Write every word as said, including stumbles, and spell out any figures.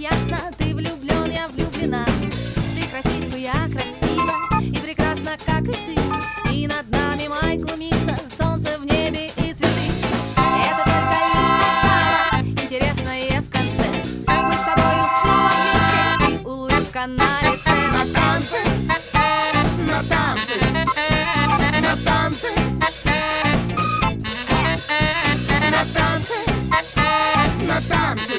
ясно, ты влюблен, я влюблена. Ты красив, и я красива, и прекрасна, как и ты. И над нами май глумится, солнце в небе и цветы. Это только лишь начало, интересное в конце. Мы с тобою снова вместе, и улыбка на лице. На танцы, на танцы, на танцы, на танцы, на танцы.